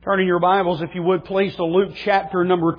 Turning your Bibles, if you would please, to Luke chapter number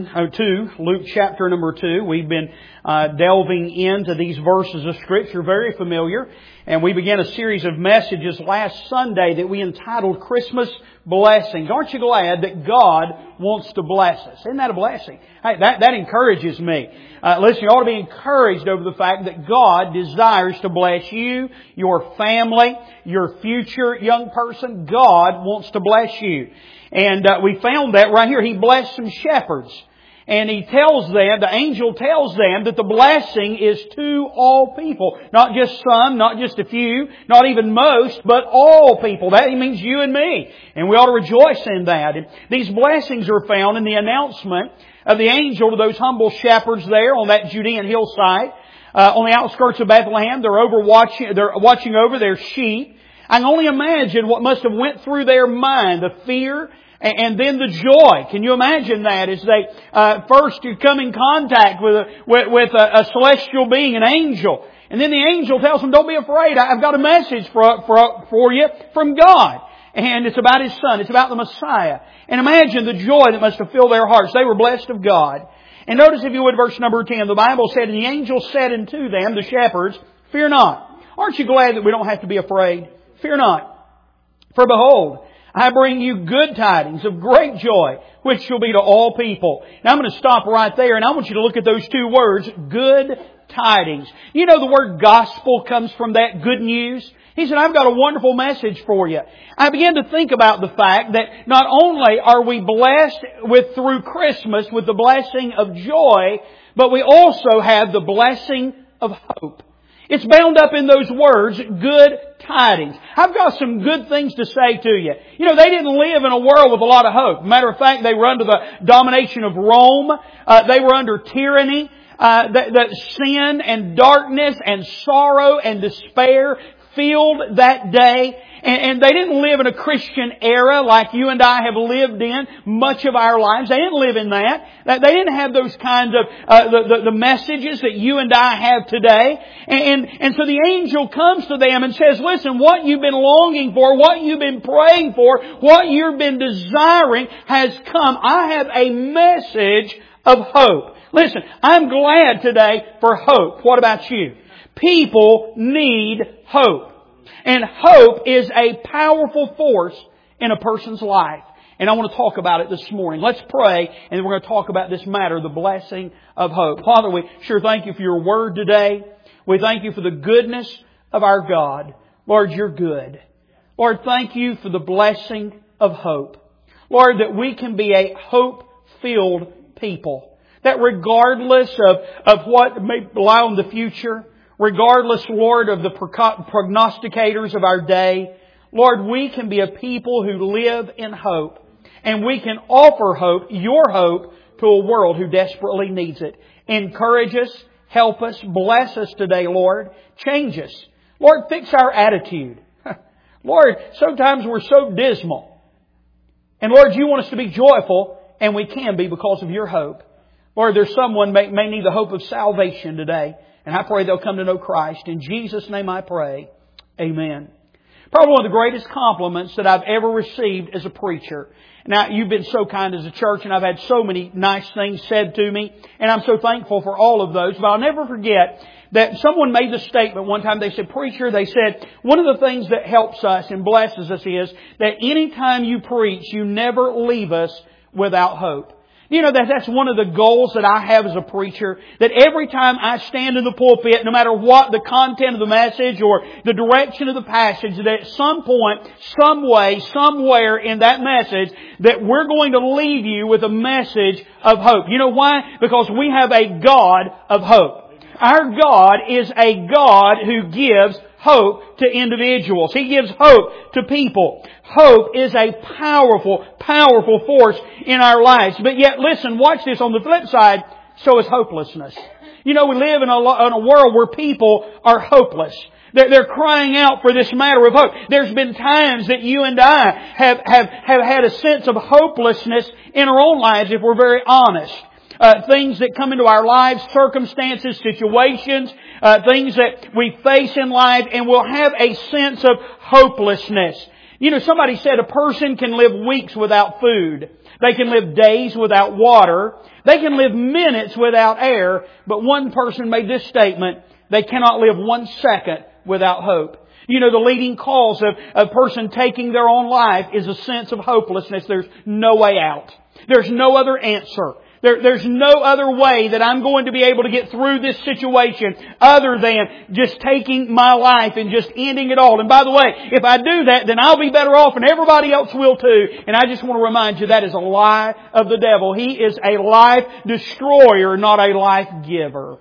2. Luke chapter number 2. We've been delving into these verses of Scripture, very familiar. And we began a series of messages last Sunday that we entitled Christmas Blessings. Aren't you glad that God wants to bless us? Isn't that a blessing? Hey, that encourages me. Listen, you ought to be encouraged over the fact that God desires to bless you, your family, your future young person. God wants to bless you. And we found that right here. He blessed some shepherds. And He tells them, the angel tells them that the blessing is to all people. Not just some, not just a few, not even most, but all people. That means you and me. And we ought to rejoice in that. And these blessings are found in the announcement of the angel to those humble shepherds there on that Judean hillside. On the outskirts of Bethlehem, they're watching over their sheep. I can only imagine what must have went through their mind, the fear and then the joy. Can you imagine that as they first come in contact with a celestial being, an angel, and then the angel tells them, "Don't be afraid. I've got a message for you from God." And it's about His Son. It's about the Messiah. And imagine the joy that must have filled their hearts. They were blessed of God. And notice, if you would, verse number 10. The Bible said, "And the angel said unto them," the shepherds, "Fear not." Aren't you glad that we don't have to be afraid? Fear not. "For behold, I bring you good tidings of great joy, which shall be to all people." Now I'm going to stop right there, and I want you to look at those two words, good tidings. You know the word gospel comes from that, good news. He said, "I've got a wonderful message for you." I began to think about the fact that not only are we blessed through Christmas with the blessing of joy, but we also have the blessing of hope. It's bound up in those words, good tidings. I've got some good things to say to you. You know, they didn't live in a world with a lot of hope. Matter of fact, they were under the domination of Rome. They were under tyranny. That sin and darkness and sorrow and despair filled that day. And they didn't live in a Christian era like you and I have lived in much of our lives. They didn't live in that. They didn't have those kinds of the messages that you and I have today. And so the angel comes to them and says, "Listen, what you've been longing for, what you've been praying for, what you've been desiring has come. I have a message of hope." Listen, I'm glad today for hope. What about you? People need hope. And hope is a powerful force in a person's life. And I want to talk about it this morning. Let's pray, and then we're going to talk about this matter, the blessing of hope. Father, we sure thank You for Your Word today. We thank You for the goodness of our God. Lord, You're good. Lord, thank You for the blessing of hope. Lord, that we can be a hope-filled people. That regardless of what may lie on the future, regardless, Lord, of the prognosticators of our day, Lord, we can be a people who live in hope. And we can offer hope, Your hope, to a world who desperately needs it. Encourage us, help us, bless us today, Lord. Change us. Lord, fix our attitude. Lord, sometimes we're so dismal. And Lord, You want us to be joyful, and we can be because of Your hope. Lord, there's someone may need the hope of salvation today. And I pray they'll come to know Christ. In Jesus' name I pray. Amen. Probably one of the greatest compliments that I've ever received as a preacher. Now, you've been so kind as a church, and I've had so many nice things said to me. And I'm so thankful for all of those. But I'll never forget that someone made the statement one time. They said, "Preacher," they said, "one of the things that helps us and blesses us is that any time you preach, you never leave us without hope." You know, that's one of the goals that I have as a preacher, that every time I stand in the pulpit, no matter what the content of the message or the direction of the passage, that at some point, some way, somewhere in that message, that we're going to leave you with a message of hope. You know why? Because we have a God of hope. Our God is a God who gives hope to individuals. He gives hope to people. Hope is a powerful, powerful force in our lives. But yet, listen, watch this. On the flip side, so is hopelessness. You know, we live in a world where people are hopeless. They're crying out for this matter of hope. There's been times that you and I have had a sense of hopelessness in our own lives, if we're very honest. Things that come into our lives, circumstances, situations, things that we face in life, and we'll have a sense of hopelessness. You know, somebody said a person can live weeks without food. They can live days without water. They can live minutes without air. But one person made this statement: they cannot live 1 second without hope. You know, the leading cause of a person taking their own life is a sense of hopelessness. There's no way out. There's no other answer. There's no other way that I'm going to be able to get through this situation other than just taking my life and just ending it all. And by the way, if I do that, then I'll be better off and everybody else will too. And I just want to remind you that is a lie of the devil. He is a life destroyer, not a life giver.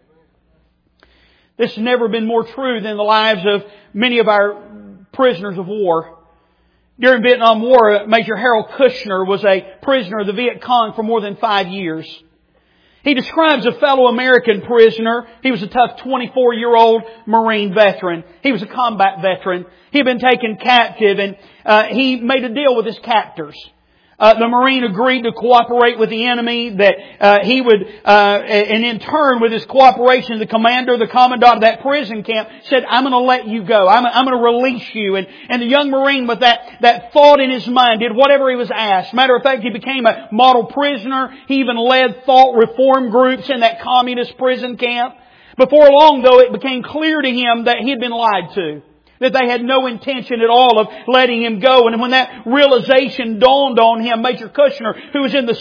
This has never been more true than the lives of many of our prisoners of war. During the Vietnam War, Major Harold Kushner was a prisoner of the Viet Cong for more than 5 years. He describes a fellow American prisoner. He was a tough 24-year-old Marine veteran. He was a combat veteran. He had been taken captive and he made a deal with his captors. The Marine agreed to cooperate with the enemy, that he would, and in turn with his cooperation, the commander, the commandant of that prison camp said, I'm going to let you go. I'm going to release you. And the young Marine with that thought in his mind did whatever he was asked. Matter of fact, he became a model prisoner. He even led thought reform groups in that communist prison camp. Before long, though, it became clear to him that he had been lied to. That they had no intention at all of letting him go. And when that realization dawned on him, Major Kushner, who was in the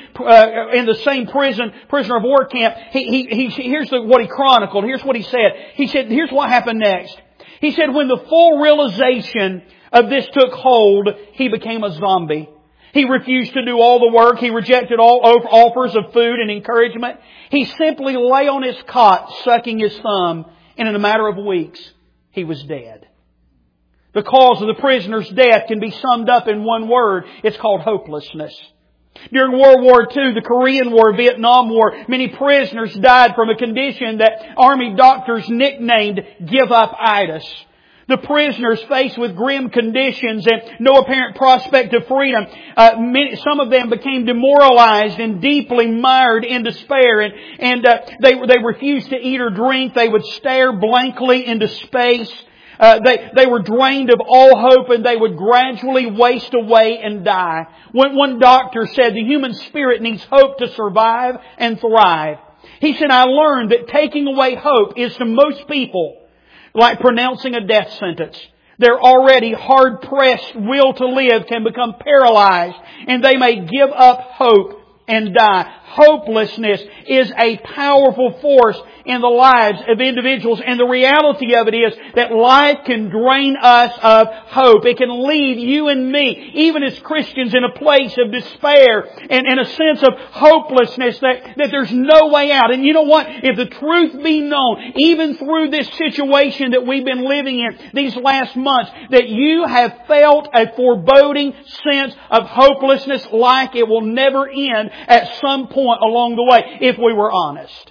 same prisoner of war camp, here's what he chronicled. Here's what he said. He said, here's what happened next. He said, when the full realization of this took hold, he became a zombie. He refused to do all the work. He rejected all offers of food and encouragement. He simply lay on his cot, sucking his thumb, and in a matter of weeks, he was dead. The cause of the prisoner's death can be summed up in one word. It's called hopelessness. During World War II, the Korean War, Vietnam War, many prisoners died from a condition that Army doctors nicknamed give-up-itis. The prisoners faced with grim conditions and no apparent prospect of freedom. Some of them became demoralized and deeply mired in despair. And they refused to eat or drink. They would stare blankly into space. They were drained of all hope and they would gradually waste away and die. One doctor said the human spirit needs hope to survive and thrive. He said, I learned that taking away hope is to most people like pronouncing a death sentence. Their already hard-pressed will to live can become paralyzed and they may give up hope and die. Hopelessness is a powerful force in the lives of individuals. And the reality of it is that life can drain us of hope. It can leave you and me, even as Christians, in a place of despair and a sense of hopelessness that there's no way out. And you know what? If the truth be known, even through this situation that we've been living in these last months, that you have felt a foreboding sense of hopelessness like it will never end at some point along the way, if we were honest.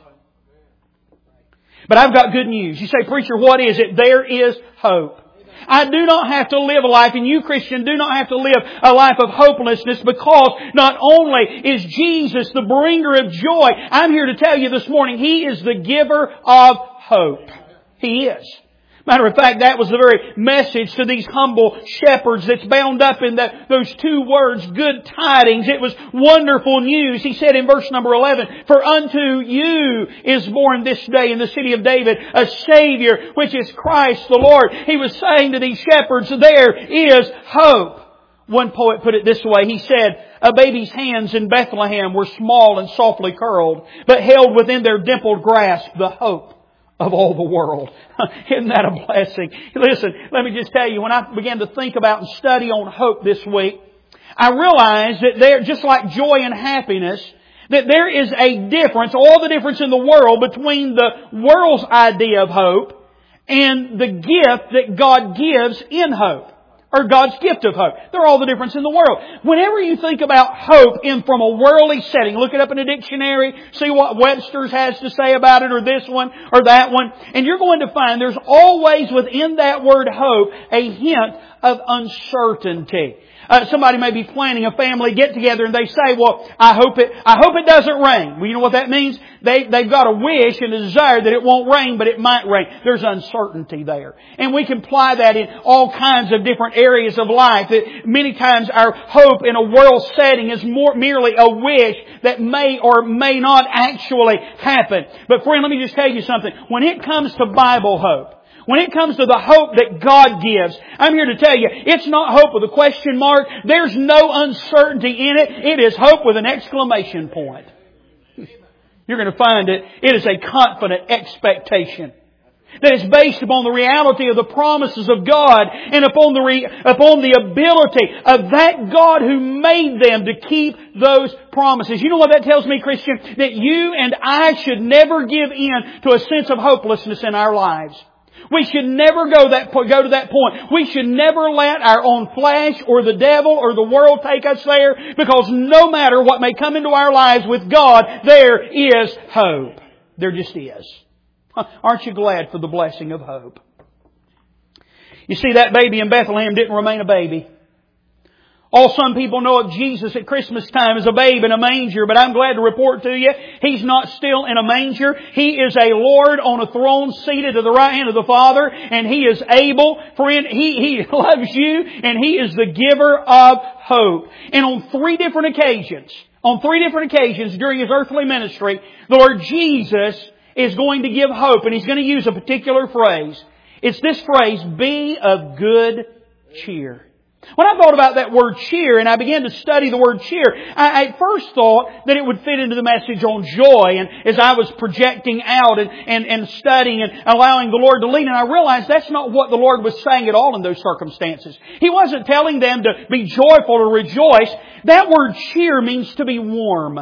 But I've got good news. You say, preacher, what is it? There is hope. I do not have to live a life, and you, Christian, do not have to live a life of hopelessness, because not only is Jesus the bringer of joy, I'm here to tell you this morning, He is the giver of hope. He is. Matter of fact, that was the very message to these humble shepherds that's bound up in those two words, good tidings. It was wonderful news. He said in verse number 11, for unto you is born this day in the city of David a Savior, which is Christ the Lord. He was saying to these shepherds, there is hope. One poet put it this way. He said, a baby's hands in Bethlehem were small and softly curled, but held within their dimpled grasp the hope of all the world. Isn't that a blessing? Listen, let me just tell you, when I began to think about and study on hope this week, I realized that there, just like joy and happiness, that there is a difference, all the difference in the world between the world's idea of hope and the gift that God gives in hope. Or God's gift of hope. They're all the difference in the world. Whenever you think about hope from a worldly setting, look it up in a dictionary, see what Webster's has to say about it, or this one, or that one, and you're going to find there's always within that word hope a hint of uncertainty. Somebody may be planning a family get-together and they say, well, I hope it doesn't rain. Well, you know what that means? They've got a wish and a desire that it won't rain, but it might rain. There's uncertainty there. And we can apply that in all kinds of different areas of life. That many times our hope in a world setting is merely a wish that may or may not actually happen. But friend, let me just tell you something. When it comes to Bible hope, when it comes to the hope that God gives, I'm here to tell you, it's not hope with a question mark. There's no uncertainty in it. It is hope with an exclamation point. You're going to find it is a confident expectation that is based upon the reality of the promises of God and upon the ability of that God who made them to keep those promises. You know what that tells me, Christian? That you and I should never give in to a sense of hopelessness in our lives. We should never go to that point. We should never let our own flesh or the devil or the world take us there, because no matter what may come into our lives with God, there is hope. There just is. Aren't you glad for the blessing of hope? You see, that baby in Bethlehem didn't remain a baby. Some people know of Jesus at Christmas time as a babe in a manger, but I'm glad to report to you, He's not still in a manger. He is a Lord on a throne seated at the right hand of the Father, and He is able, friend, He loves you, and He is the giver of hope. And on three different occasions during His earthly ministry, the Lord Jesus is going to give hope, and He's going to use a particular phrase. It's this phrase, be of good cheer. When I thought about that word cheer and I began to study the word cheer, I at first thought that it would fit into the message on joy. And as I was projecting out and studying and allowing the Lord to lead, and I realized that's not what the Lord was saying at all in those circumstances. He wasn't telling them to be joyful or rejoice. That word cheer means to be warm.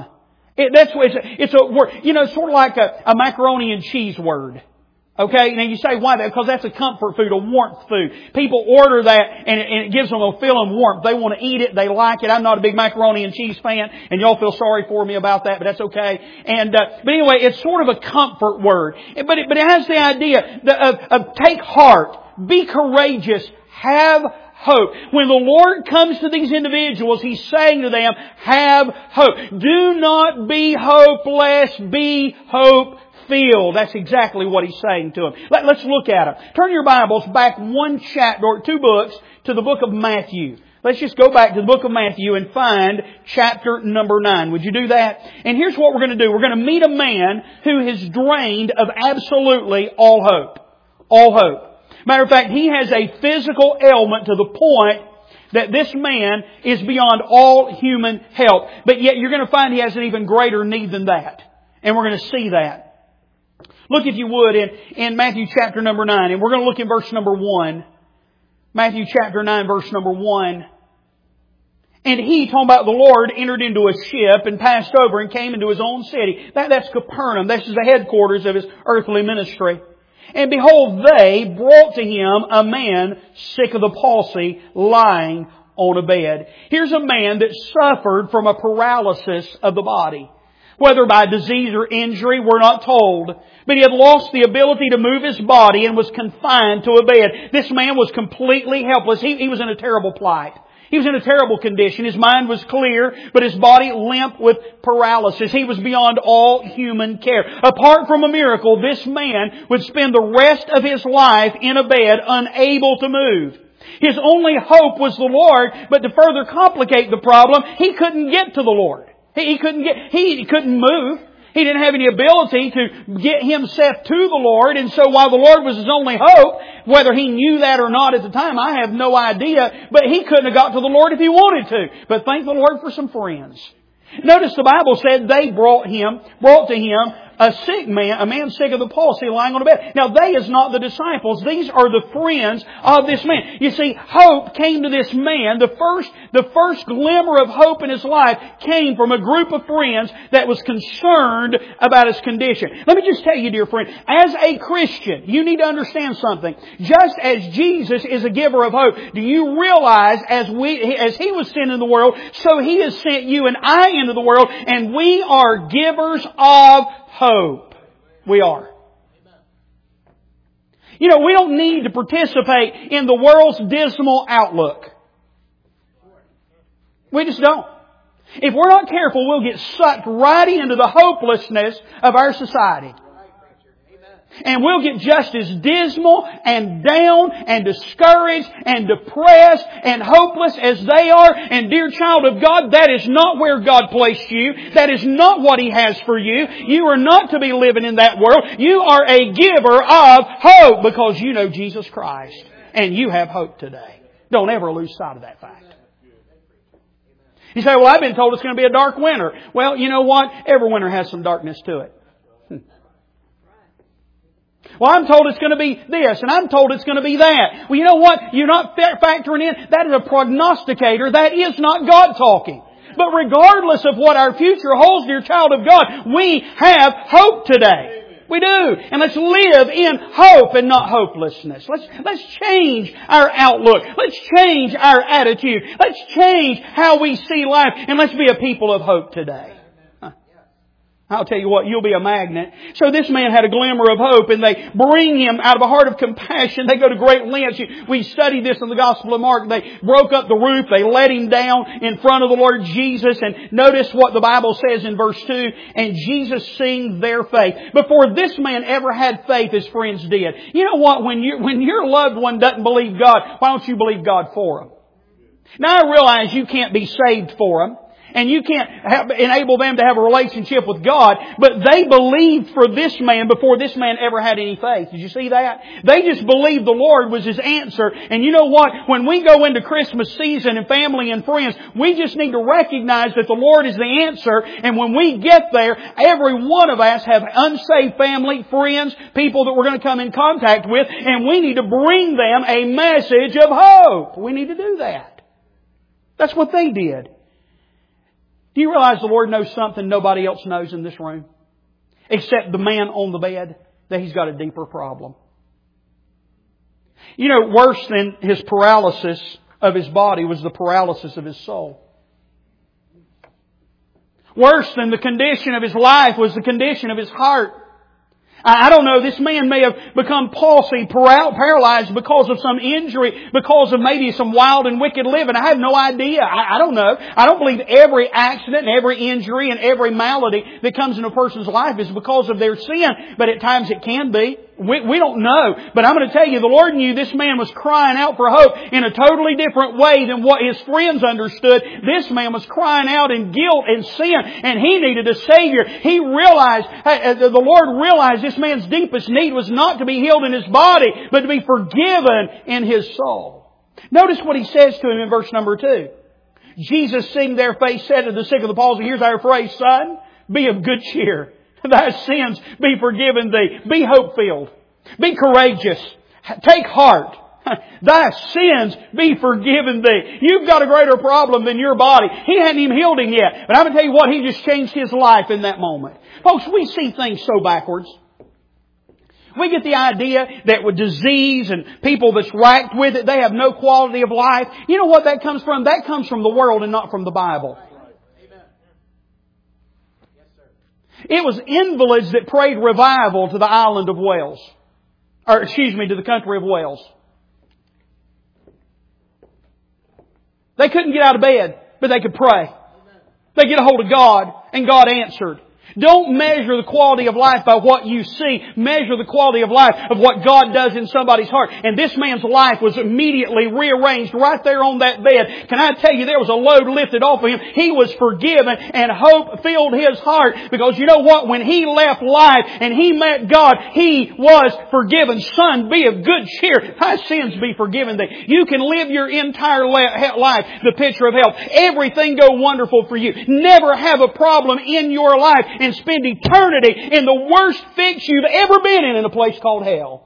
It's a word, sort of like a macaroni and cheese word. Okay, now you say, why that? Because that's a comfort food, a warmth food. People order that and it gives them a feeling of warmth. They want to eat it, they like it. I'm not a big macaroni and cheese fan, and y'all feel sorry for me about that, but that's okay. But anyway, it's sort of a comfort word. But it has the idea of take heart, be courageous, have hope. When the Lord comes to these individuals, He's saying to them, have hope. Do not be hopeless, be hope-filled. That's exactly what He's saying to them. Let's look at them. Turn your Bibles back one chapter or two books to the book of Matthew. Let's just go back to the book of Matthew and find chapter number 9. Would you do that? And here's what we're going to do. We're going to meet a man who has drained of absolutely all hope. All hope. Matter of fact, he has a physical ailment to the point that this man is beyond all human help. But yet you're going to find he has an even greater need than that. And we're going to see that. Look, if you would, in Matthew chapter number 9. And we're going to look in verse number 1. Matthew chapter 9, verse number 1. And he, talking about the Lord, entered into a ship and passed over and came into His own city. That's Capernaum. This is the headquarters of His earthly ministry. And behold, they brought to Him a man sick of the palsy, lying on a bed. Here's a man that suffered from a paralysis of the body. Whether by disease or injury, we're not told. But he had lost the ability to move his body and was confined to a bed. This man was completely helpless. He was in a terrible plight. He was in a terrible condition. His mind was clear, but his body limp with paralysis. He was beyond all human care. Apart from a miracle, this man would spend the rest of his life in a bed, unable to move. His only hope was the Lord, but to further complicate the problem, he couldn't get to the Lord. He couldn't move. He didn't have any ability to get himself to the Lord. And so while the Lord was his only hope, whether he knew that or not at the time, I have no idea. But he couldn't have got to the Lord if he wanted to. But thank the Lord for some friends. Notice the Bible said they brought to him a sick man, a man sick of the palsy, lying on a bed. Now, they is not the disciples. These are the friends of this man. You see, hope came to this man. The first glimmer of hope in his life came from a group of friends that was concerned about his condition. Let me just tell you, dear friend, as a Christian, you need to understand something. Just as Jesus is a giver of hope, do you realize as He was sent in the world, so He has sent you and I into the world, and we are givers of hope. We are. You know, we don't need to participate in the world's dismal outlook. We just don't. If we're not careful, we'll get sucked right into the hopelessness of our society. And we'll get just as dismal and down and discouraged and depressed and hopeless as they are. And dear child of God, that is not where God placed you. That is not what He has for you. You are not to be living in that world. You are a giver of hope because you know Jesus Christ. And you have hope today. Don't ever lose sight of that fact. You say, well, I've been told it's going to be a dark winter. Well, you know what? Every winter has some darkness to it. Well, I'm told it's going to be this, and I'm told it's going to be that. Well, you know what? You're not factoring in. That is a prognosticator. That is not God talking. But regardless of what our future holds, dear child of God, we have hope today. We do. And let's live in hope and not hopelessness. Let's change our outlook. Let's change our attitude. Let's change how we see life. And let's be a people of hope today. I'll tell you what, you'll be a magnet. So this man had a glimmer of hope, and they bring him out of a heart of compassion. They go to great lengths. We studied this in the Gospel of Mark. They broke up the roof. They let him down in front of the Lord Jesus. And notice what the Bible says in verse 2. And Jesus seeing their faith. Before this man ever had faith, his friends did. You know what? When your loved one doesn't believe God, why don't you believe God for them? Now I realize you can't be saved for them. And you can't enable them to have a relationship with God. But they believed for this man before this man ever had any faith. Did you see that? They just believed the Lord was His answer. And you know what? When we go into Christmas season and family and friends, we just need to recognize that the Lord is the answer. And when we get there, every one of us have unsaved family, friends, people that we're going to come in contact with. And we need to bring them a message of hope. We need to do that. That's what they did. Do you realize the Lord knows something nobody else knows in this room? Except the man on the bed, that he's got a deeper problem. You know, worse than his paralysis of his body was the paralysis of his soul. Worse than the condition of his life was the condition of his heart. I don't know, this man may have become palsy, paralyzed because of some injury, because of maybe some wild and wicked living. I have no idea. I don't know. I don't believe every accident and every injury and every malady that comes in a person's life is because of their sin, but at times it can be. We don't know. But I'm going to tell you, the Lord knew this man was crying out for hope in a totally different way than what his friends understood. This man was crying out in guilt and sin, and he needed a Savior. He realized, the Lord realized this man's deepest need was not to be healed in his body, but to be forgiven in his soul. Notice what He says to him in verse number 2. Jesus, seeing their faith, said to the sick of the palsy, here's our phrase, son, be of good cheer. Thy sins be forgiven thee. Be hope-filled. Be courageous. Take heart. Thy sins be forgiven thee. You've got a greater problem than your body. He hadn't even healed him yet. But I'm going to tell you what, He just changed his life in that moment. Folks, we see things so backwards. We get the idea that with disease and people that's racked with it, they have no quality of life. You know what that comes from? That comes from the world and not from the Bible. It was invalids that prayed revival to the island of Wales. To the country of Wales. They couldn't get out of bed, but they could pray. They get a hold of God, and God answered. Don't measure the quality of life by what you see. Measure the quality of life of what God does in somebody's heart. And this man's life was immediately rearranged right there on that bed. Can I tell you, there was a load lifted off of him. He was forgiven, and hope filled his heart. Because you know what? When he left life and he met God, he was forgiven. Son, be of good cheer. Thy sins be forgiven thee. You can live your entire life the picture of health. Everything go wonderful for you. Never have a problem in your life. And spend eternity in the worst fix you've ever been in a place called hell.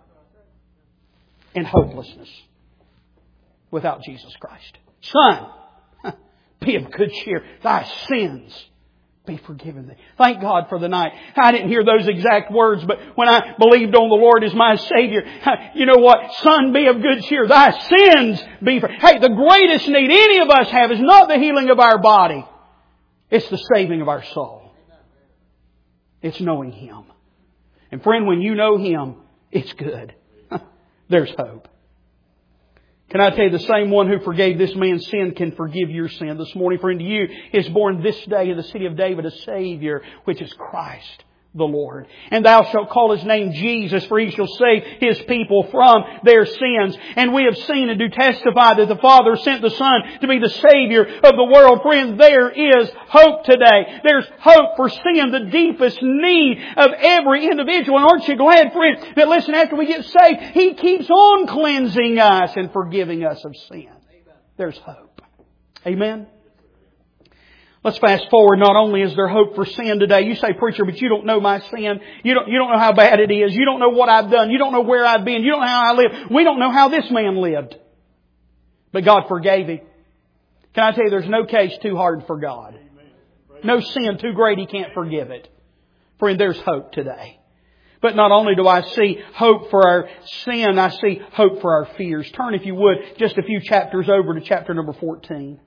In hopelessness. Without Jesus Christ. Son, be of good cheer. Thy sins be forgiven thee. Thank God for the night. I didn't hear those exact words, but when I believed on the Lord as my Savior, you know what? Son, be of good cheer. Thy sins be forgiven. Hey, the greatest need any of us have is not the healing of our body. It's the saving of our soul. It's knowing Him. And friend, when you know Him, it's good. There's hope. Can I tell you, the same one who forgave this man's sin can forgive your sin this morning. For unto you is born this day in the city of David a Savior, which is Christ the Lord. And thou shalt call His name Jesus, for He shall save His people from their sins. And we have seen and do testify that the Father sent the Son to be the Savior of the world. Friends, there is hope today. There's hope for sin, the deepest need of every individual. And aren't you glad, friend, that listen, after we get saved, He keeps on cleansing us and forgiving us of sin. There's hope. Amen? Let's fast forward. Not only is there hope for sin today. You say, preacher, but you don't know my sin. You don't know how bad it is. You don't know what I've done. You don't know where I've been. You don't know how I live. We don't know how this man lived. But God forgave him. Can I tell you, there's no case too hard for God. No sin too great He can't forgive it. Friend, there's hope today. But not only do I see hope for our sin, I see hope for our fears. Turn, if you would, just a few chapters over to chapter number 14.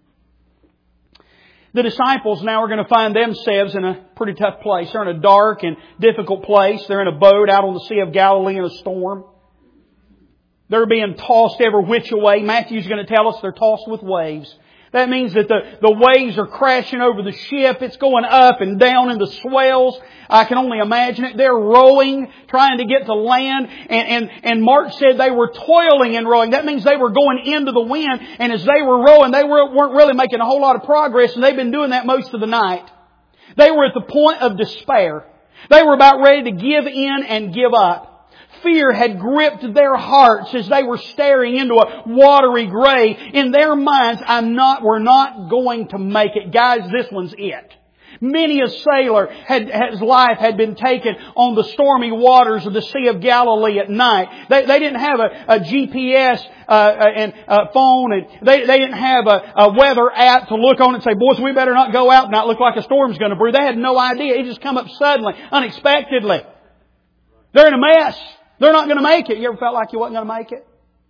The disciples now are going to find themselves in a pretty tough place. They're in a dark and difficult place. They're in a boat out on the Sea of Galilee in a storm. They're being tossed every which way. Matthew's going to tell us they're tossed with waves. That means that the waves are crashing over the ship. It's going up and down in the swells. I can only imagine it. They're rowing, trying to get to land. And Mark said they were toiling and rowing. That means they were going into the wind. And as they were rowing, they weren't really making a whole lot of progress. And they've been doing that most of the night. They were at the point of despair. They were about ready to give in and give up. Fear had gripped their hearts as they were staring into a watery grave. In their minds, we're not going to make it. Guys, this one's it. Many a sailor his life had been taken on the stormy waters of the Sea of Galilee at night. They didn't have a GPS and a phone, and they didn't have a weather app to look on and say, boys, we better not go out and not look like a storm's going to brew. They had no idea. It just come up suddenly, unexpectedly. They're in a mess. They're not going to make it. You ever felt like you wasn't going to make it?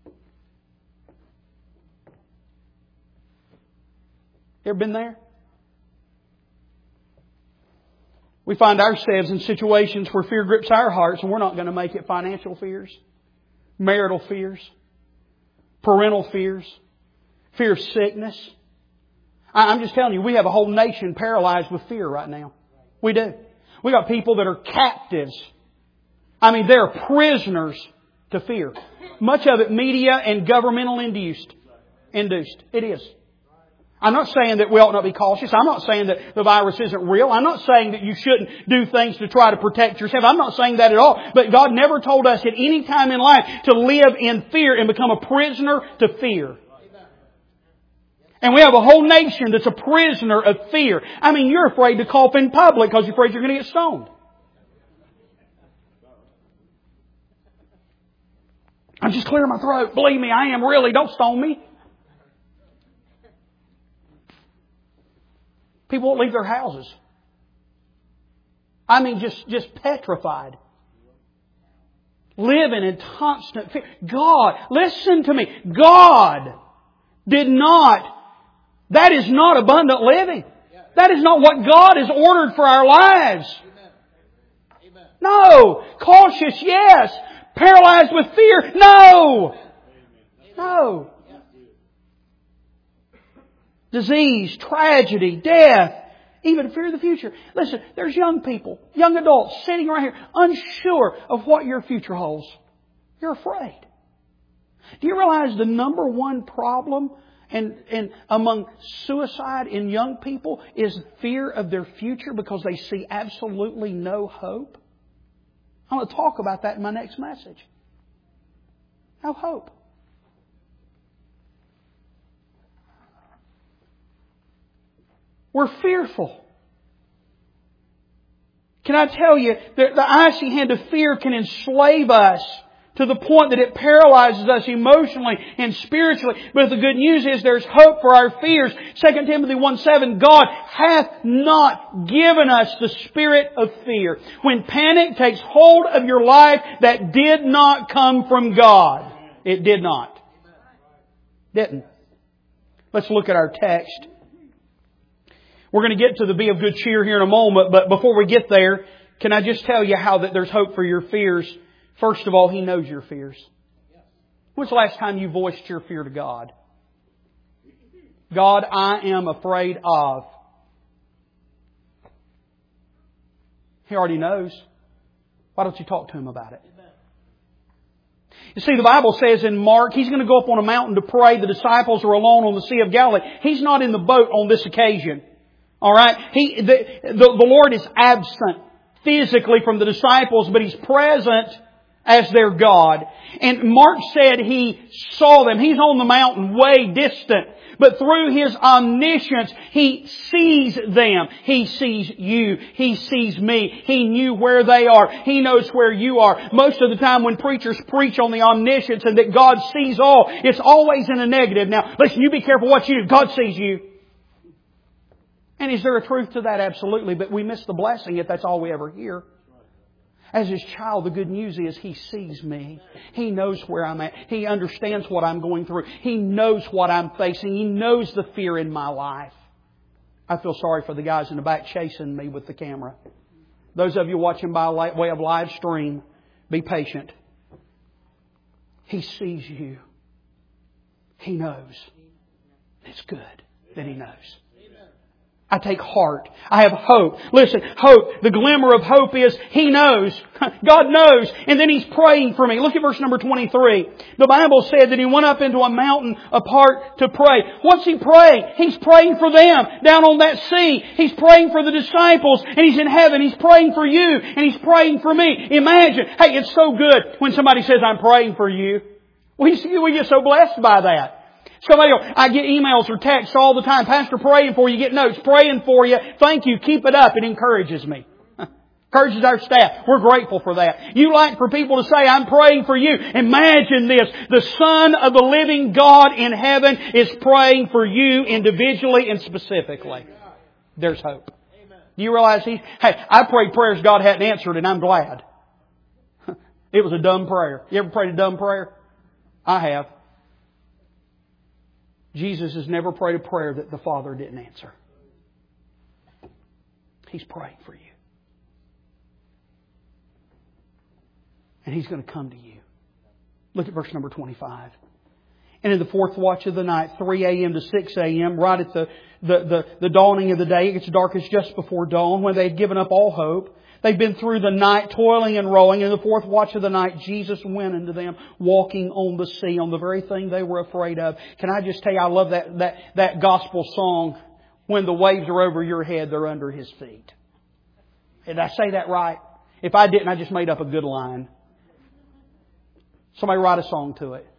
You ever been there? We find ourselves in situations where fear grips our hearts and we're not going to make it. Financial fears, marital fears, parental fears, fear of sickness. I'm just telling you, we have a whole nation paralyzed with fear right now. We do. We got people that are captives. I mean, they're prisoners to fear. Much of it media and governmental induced. It is. I'm not saying that we ought not be cautious. I'm not saying that the virus isn't real. I'm not saying that you shouldn't do things to try to protect yourself. I'm not saying that at all. But God never told us at any time in life to live in fear and become a prisoner to fear. And we have a whole nation that's a prisoner of fear. I mean, you're afraid to cough in public because you're afraid you're going to get stoned. I'm just clearing my throat. Believe me, I am really. Don't stone me. People won't leave their houses. I mean, just petrified. Living in constant fear. God, listen to me. God did not. That is not abundant living. That is not what God has ordered for our lives. No. Cautious, yes. Paralyzed with fear? No! No. Disease, tragedy, death, even fear of the future. Listen, there's young people, young adults sitting right here unsure of what your future holds. You're afraid. Do you realize the number one problem among suicide in young people is fear of their future because they see absolutely no hope? I'm going to talk about that in my next message. No hope. We're fearful. Can I tell you, the icy hand of fear can enslave us to the point that it paralyzes us emotionally and spiritually. But the good news is there's hope for our fears. 2 Timothy 1:7, God hath not given us the spirit of fear. When panic takes hold of your life, that did not come from God. It did not. Didn't. Let's look at our text. We're going to get to the be of good cheer here in a moment, but before we get there, can I just tell you how that there's hope for your fears? First of all, He knows your fears. When's the last time you voiced your fear to God? God, I am afraid of. He already knows. Why don't you talk to Him about it? You see, the Bible says in Mark, He's going to go up on a mountain to pray. The disciples are alone on the Sea of Galilee. He's not in the boat on this occasion. Alright? The Lord is absent physically from the disciples, but He's present as their God. And Mark said He saw them. He's on the mountain way distant. But through His omniscience, He sees them. He sees you. He sees me. He knew where they are. He knows where you are. Most of the time when preachers preach on the omniscience and that God sees all, it's always in a negative. Now, listen, you be careful what you do. God sees you. And is there a truth to that? Absolutely. But we miss the blessing if that's all we ever hear. As His child, the good news is He sees me. He knows where I'm at. He understands what I'm going through. He knows what I'm facing. He knows the fear in my life. I feel sorry for the guys in the back chasing me with the camera. Those of you watching by way of live stream, be patient. He sees you. He knows. It's good that He knows. I take heart. I have hope. Listen, hope, the glimmer of hope is He knows. God knows. And then He's praying for me. Look at verse number 23. The Bible said that He went up into a mountain apart to pray. What's He praying? He's praying for them down on that sea. He's praying for the disciples and He's in heaven. He's praying for you and He's praying for me. Imagine. Hey, it's so good when somebody says, I'm praying for you. We get so blessed by that. I get emails or texts all the time. Pastor, praying for you. Get notes. Praying for you. Thank you. Keep it up. It encourages me. Encourages our staff. We're grateful for that. You like for people to say, I'm praying for you. Imagine this. The Son of the living God in heaven is praying for you individually and specifically. There's hope. Do you realize Hey, I prayed prayers God hadn't answered and I'm glad. It was a dumb prayer. You ever prayed a dumb prayer? I have. Jesus has never prayed a prayer that the Father didn't answer. He's praying for you. And He's going to come to you. Look at verse number 25. And in the fourth watch of the night, 3 a.m. to 6 a.m., right at the dawning of the day, it gets darkest just before dawn, when they had given up all hope. They've been through the night toiling and rowing. In the fourth watch of the night, Jesus went into them walking on the sea, on the very thing they were afraid of. Can I just tell you, I love that gospel song, when the waves are over your head, they're under His feet. Did I say that right? If I didn't, I just made up a good line. Somebody write a song to it.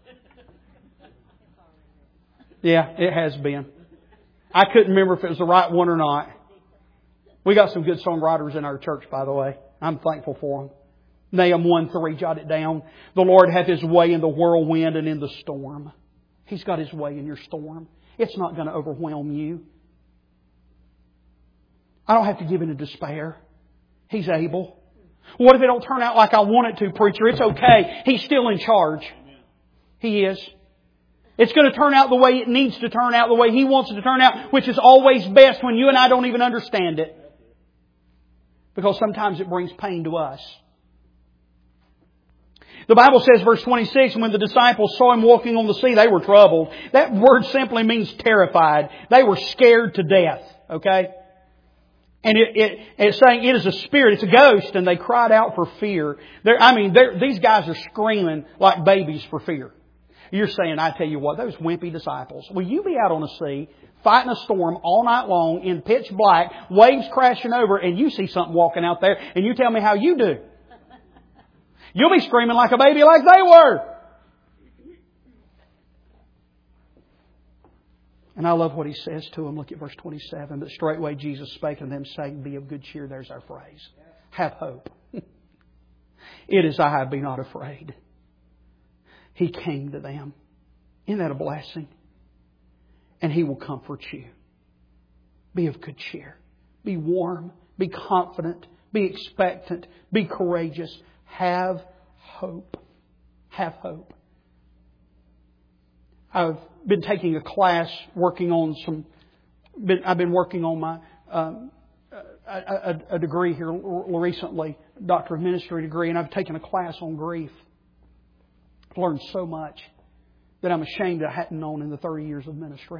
Yeah, it has been. I couldn't remember if it was the right one or not. We got some good songwriters in our church, by the way. I'm thankful for them. Nahum 1:3, jot it down. The Lord hath His way in the whirlwind and in the storm. He's got His way in your storm. It's not going to overwhelm you. I don't have to give in to despair. He's able. What if it don't turn out like I want it to, preacher? It's okay. He's still in charge. He is. It's going to turn out the way it needs to turn out, the way He wants it to turn out, which is always best when you and I don't even understand it. Because sometimes it brings pain to us. The Bible says, verse 26, when the disciples saw Him walking on the sea, they were troubled. That word simply means terrified. They were scared to death. Okay? And it's saying it is a spirit, it's a ghost, and they cried out for fear. These guys are screaming like babies for fear. You're saying, I tell you what, those wimpy disciples, will you be out on the sea, fighting a storm all night long in pitch black, waves crashing over, and you see something walking out there, and you tell me how you do? You'll be screaming like a baby like they were. And I love what He says to them. Look at verse 27. But straightway Jesus spake unto them, saying, Be of good cheer. There's our phrase. Have hope. It is I, be not afraid. He came to them. Isn't that a blessing? And He will comfort you. Be of good cheer. Be warm. Be confident. Be expectant. Be courageous. Have hope. Have hope. I've been taking a class working on I've been working on my a degree here recently, Doctor of Ministry degree, and I've taken a class on grief. I've learned so much. that I'm ashamed I hadn't known in the 30 years of ministry.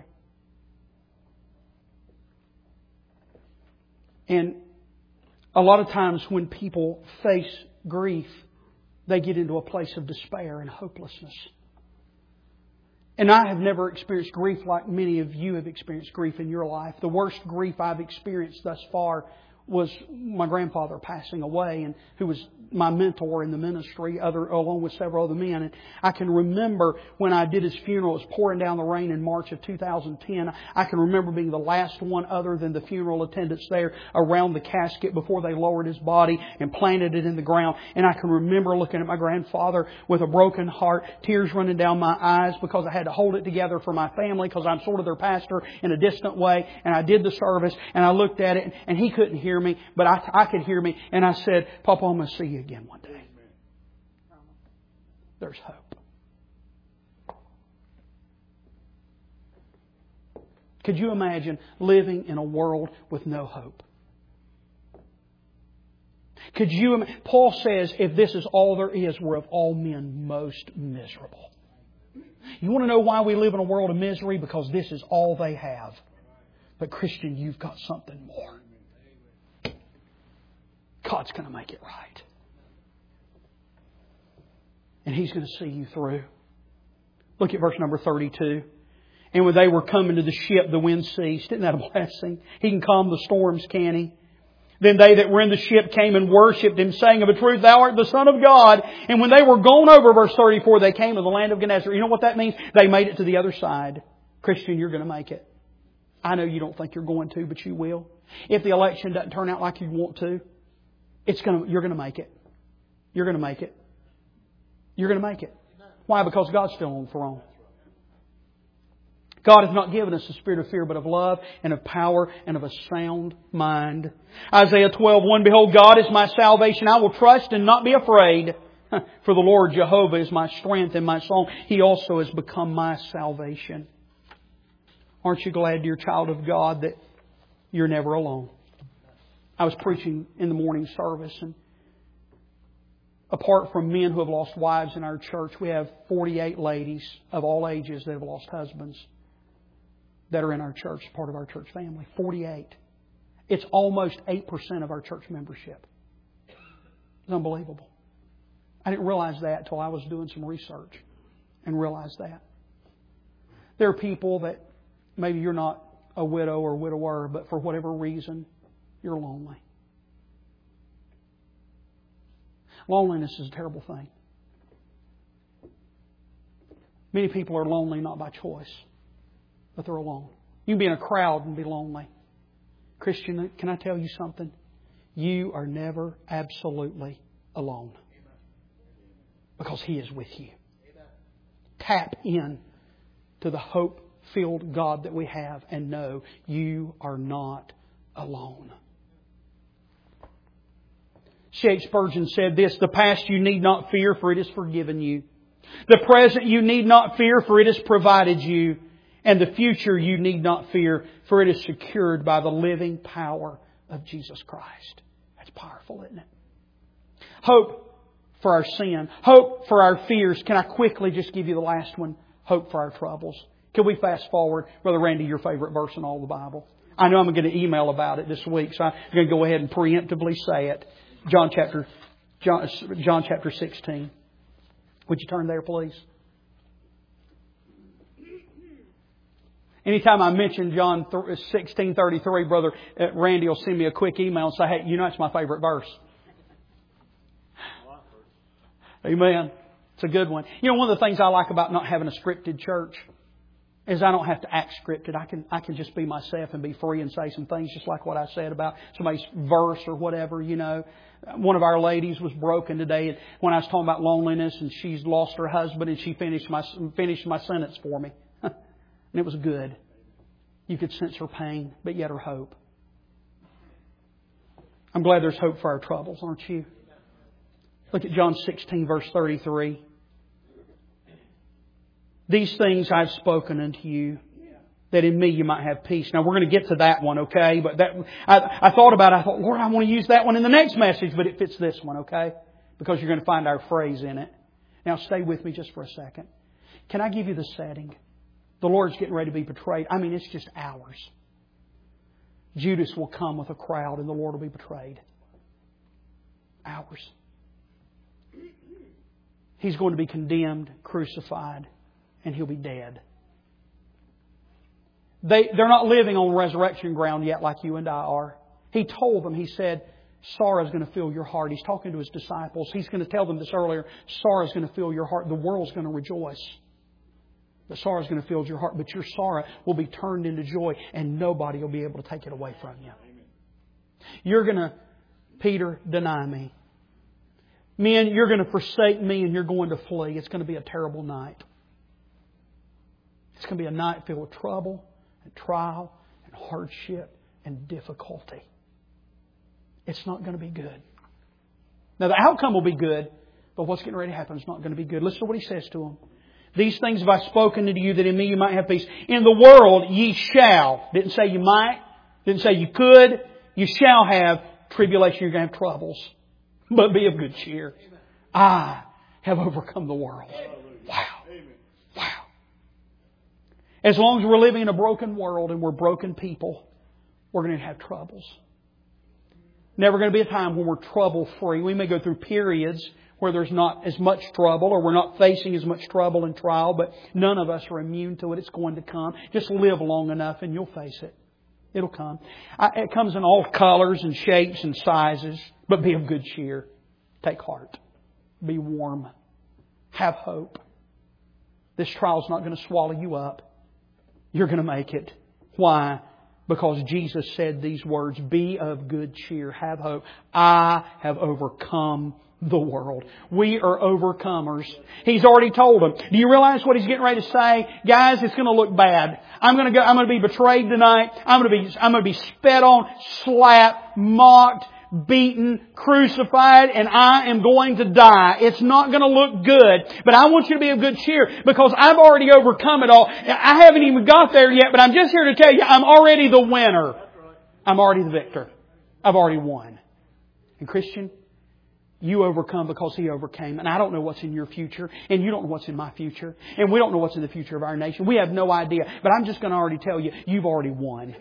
And a lot of times when people face grief, they get into a place of despair and hopelessness. And I have never experienced grief like many of you have experienced grief in your life. The worst grief I've experienced thus far was my grandfather passing away, and who was my mentor in the ministry, along with several other men. And I can remember when I did his funeral, it was pouring down the rain in March of 2010. I can remember being the last one other than the funeral attendants there around the casket before they lowered his body and planted it in the ground. And I can remember looking at my grandfather with a broken heart, tears running down my eyes because I had to hold it together for my family because I'm sort of their pastor in a distant way. And I did the service and I looked at it and he couldn't hear me, but I could hear me. And I said, Papa, I'm going to see you again one day. There's hope. Could you imagine living in a world with no hope? Could you? Paul says, if this is all there is, we're of all men most miserable. You want to know why we live in a world of misery? Because this is all they have. But Christian, you've got something more. God's going to make it right. And He's going to see you through. Look at verse number 32. And when they were coming to the ship, the wind ceased. Isn't that a blessing? He can calm the storms, can He? Then they that were in the ship came and worshipped Him, saying, of a truth, Thou art the Son of God. And when they were gone over, verse 34, they came to the land of Gennesaret. You know what that means? They made it to the other side. Christian, you're going to make it. I know you don't think you're going to, but you will. If the election doesn't turn out like you want to, you're going to make it. You're going to make it. You're going to make it. Why? Because God's still on the throne. God has not given us a spirit of fear, but of love and of power and of a sound mind. Isaiah 12:1, Behold, God is my salvation. I will trust and not be afraid. For the Lord Jehovah is my strength and my song. He also has become my salvation. Aren't you glad, dear child of God, that you're never alone? I was preaching in the morning service, and apart from men who have lost wives in our church, we have 48 ladies of all ages that have lost husbands that are in our church, part of our church family. 48. It's almost 8% of our church membership. It's unbelievable. I didn't realize that until I was doing some research and realized that. There are people that maybe you're not a widow or widower, but for whatever reason, you're lonely. Loneliness is a terrible thing. Many people are lonely not by choice, but they're alone. You can be in a crowd and be lonely. Christian, can I tell you something? You are never absolutely alone. Because He is with you. Tap in to the hope-filled God that we have and know you are not alone. C.H. Spurgeon said this, the past you need not fear, for it is forgiven you. The present you need not fear, for it is provided you. And the future you need not fear, for it is secured by the living power of Jesus Christ. That's powerful, isn't it? Hope for our sin. Hope for our fears. Can I quickly just give you the last one? Hope for our troubles. Can we fast forward? Brother Randy, your favorite verse in all the Bible. I know I'm going to email about it this week, so I'm going to go ahead and preemptively say it. John chapter 16. Would you turn there, please? Anytime I mention John 16:33, Brother Randy will send me a quick email and say, hey, you know it's my favorite verse. Amen. It's a good one. You know, one of the things I like about not having a scripted church is I don't have to act scripted. I can just be myself and be free and say some things just like what I said about somebody's verse or whatever, you know. One of our ladies was broken today when I was talking about loneliness, and she's lost her husband, and she finished my sentence for me. And it was good. You could sense her pain, but yet her hope. I'm glad there's hope for our troubles, aren't you? Look at John 16, verse 33. These things I've spoken unto you, that in me you might have peace. Now we're going to get to that one, okay? But I thought about it. I thought, Lord, I want to use that one in the next message, but it fits this one, okay? Because you're going to find our phrase in it. Now stay with me just for a second. Can I give you the setting? The Lord's getting ready to be betrayed. I mean, it's just hours. Judas will come with a crowd and the Lord will be betrayed. Hours. He's going to be condemned, crucified, and He'll be dead. They're not living on resurrection ground yet like you and I are. He told them, He said, sorrow is going to fill your heart. He's talking to His disciples. He's going to tell them this earlier. Sorrow is going to fill your heart. The world's going to rejoice. But sorrow is going to fill your heart. But your sorrow will be turned into joy. And nobody will be able to take it away from you. You're going to, Peter, deny me. Men, you're going to forsake me and you're going to flee. It's going to be a terrible night. It's going to be a night filled with trouble and trial and hardship and difficulty. It's not going to be good. Now the outcome will be good, but what's getting ready to happen is not going to be good. Listen to what He says to them. These things have I spoken unto you that in me you might have peace. In the world ye shall. Didn't say you might. Didn't say you could. You shall have tribulation. You're going to have troubles. But be of good cheer. I have overcome the world. Wow. Wow. As long as we're living in a broken world and we're broken people, we're going to have troubles. Never going to be a time when we're trouble-free. We may go through periods where there's not as much trouble or we're not facing as much trouble and trial, but none of us are immune to it. It's going to come. Just live long enough and you'll face it. It'll come. It comes in all colors and shapes and sizes, but be of good cheer. Take heart. Be warm. Have hope. This trial's not going to swallow you up. You're going to make it. Why? Because Jesus said these words, be of good cheer, have hope. I have overcome the world. We are overcomers. He's already told them. Do you realize what He's getting ready to say? Guys, it's going to look bad. I'm going to be betrayed tonight. I'm going to be spat on, slapped, mocked, beaten, crucified, and I am going to die. It's not going to look good, but I want you to be of good cheer because I've already overcome it all. I haven't even got there yet, but I'm just here to tell you I'm already the winner. I'm already the victor. I've already won. And Christian, you overcome because He overcame. And I don't know what's in your future, and you don't know what's in my future, and we don't know what's in the future of our nation. We have no idea, but I'm just going to already tell you, you've already won.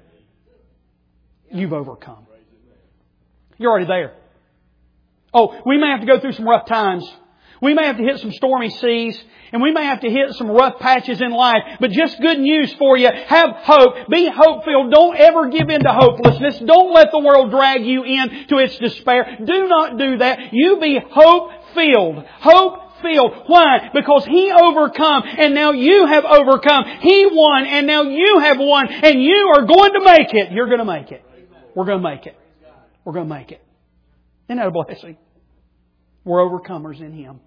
You've overcome. You're already there. Oh, we may have to go through some rough times. We may have to hit some stormy seas. And we may have to hit some rough patches in life. But just good news for you. Have hope. Be hope-filled. Don't ever give in to hopelessness. Don't let the world drag you into its despair. Do not do that. You be hope-filled. Hope-filled. Why? Because He overcome and now you have overcome. He won and now you have won. And you are going to make it. You're going to make it. We're going to make it. We're going to make it. Isn't that a blessing? We're overcomers in Him.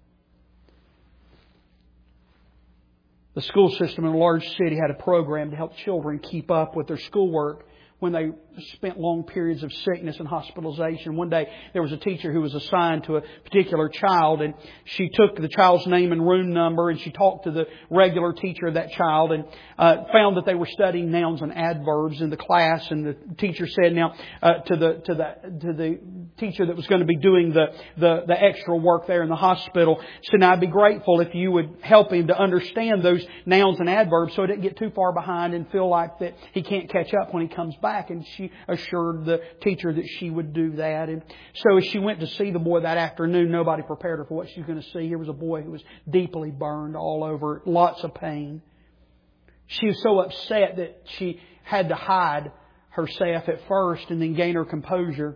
The school system in a large city had a program to help children keep up with their schoolwork when they spent long periods of sickness and hospitalization. One day there was a teacher who was assigned to a particular child, and she took the child's name and room number and she talked to the regular teacher of that child and found that they were studying nouns and adverbs in the class. And the teacher said now to the teacher that was going to be doing the extra work there in the hospital, said, now I'd be grateful if you would help him to understand those nouns and adverbs so he didn't get too far behind and feel like that he can't catch up when he comes back. And she assured the teacher that she would do that. And so as she went to see the boy that afternoon, nobody prepared her for what she was going to see. Here was a boy who was deeply burned all over, lots of pain. She was so upset that she had to hide herself at first and then gain her composure.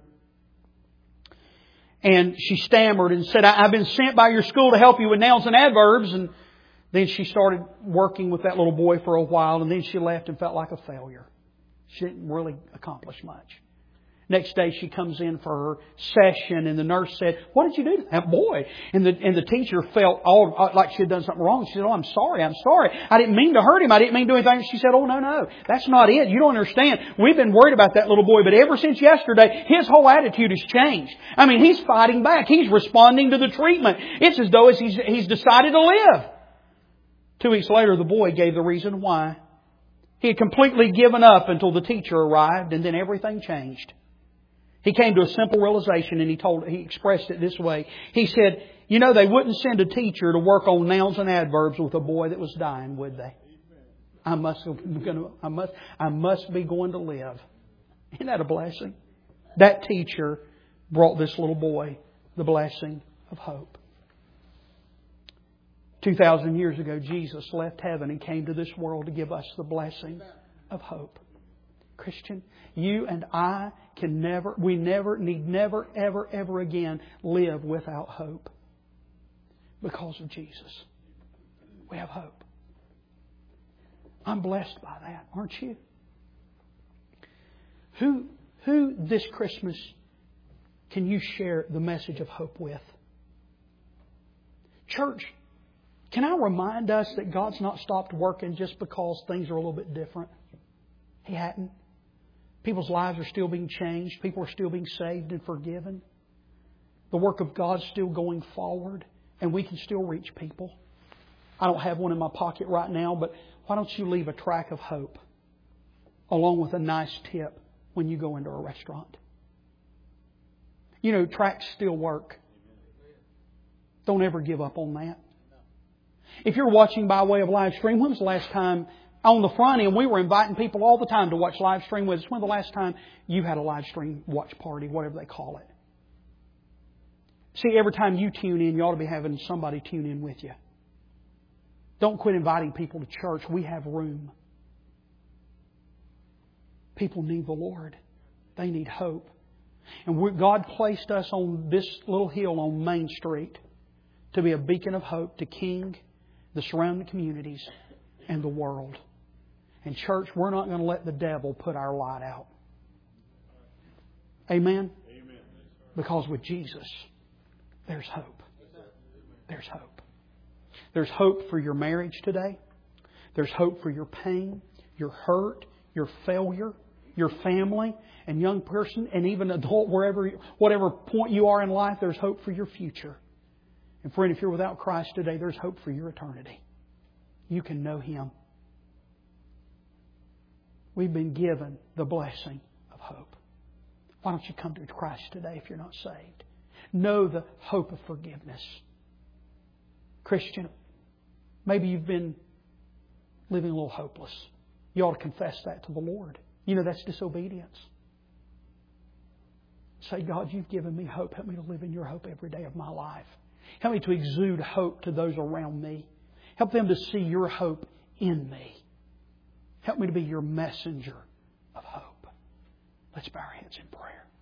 And she stammered and said, I've been sent by your school to help you with nouns and adverbs. And then she started working with that little boy for a while, and then she left and felt like a failure. She didn't really accomplish much. Next day she comes in for her session and the nurse said, what did you do to that boy? And the teacher felt all like she had done something wrong. She said, I'm sorry. I didn't mean to hurt him. I didn't mean to do anything. She said, no, that's not it. You don't understand. We've been worried about that little boy, but ever since yesterday, his whole attitude has changed. I mean, he's fighting back. He's responding to the treatment. It's as though he's decided to live. 2 weeks later, the boy gave the reason why. He had completely given up until the teacher arrived, and then everything changed. He came to a simple realization, and he expressed it this way. He said, You know, they wouldn't send a teacher to work on nouns and adverbs with a boy that was dying, would they? I must be going to live. Isn't that a blessing? That teacher brought this little boy the blessing of hope. 2,000 years ago, Jesus left heaven and came to this world to give us the blessing of hope. Christian, you and I need never, ever again live without hope. Because of Jesus. We have hope. I'm blessed by that, aren't you? Who this Christmas can you share the message of hope with? Church, can I remind us that God's not stopped working just because things are a little bit different? He hadn't. People's lives are still being changed. People are still being saved and forgiven. The work of God's still going forward. And we can still reach people. I don't have one in my pocket right now, but why don't you leave a track of hope along with a nice tip when you go into a restaurant? You know, tracts still work. Don't ever give up on that. If you're watching by way of live stream, when was the last time on the front end, we were inviting people all the time to watch live stream with us. When was the last time you had a live stream watch party, whatever they call it? See, every time you tune in, you ought to be having somebody tune in with you. Don't quit inviting people to church. We have room. People need the Lord. They need hope. And God placed us on this little hill on Main Street to be a beacon of hope to King, the surrounding communities, and the world. And church, we're not going to let the devil put our light out. Amen? Amen. Because with Jesus, there's hope. There's hope. There's hope for your marriage today. There's hope for your pain, your hurt, your failure, your family, and young person, and even adult, whatever point you are in life, there's hope for your future. And friend, if you're without Christ today, there's hope for your eternity. You can know Him. We've been given the blessing of hope. Why don't you come to Christ today if you're not saved? Know the hope of forgiveness. Christian, maybe you've been living a little hopeless. You ought to confess that to the Lord. You know that's disobedience. Say, God, you've given me hope. Help me to live in your hope every day of my life. Help me to exude hope to those around me. Help them to see your hope in me. Help me to be your messenger of hope. Let's bow our heads in prayer.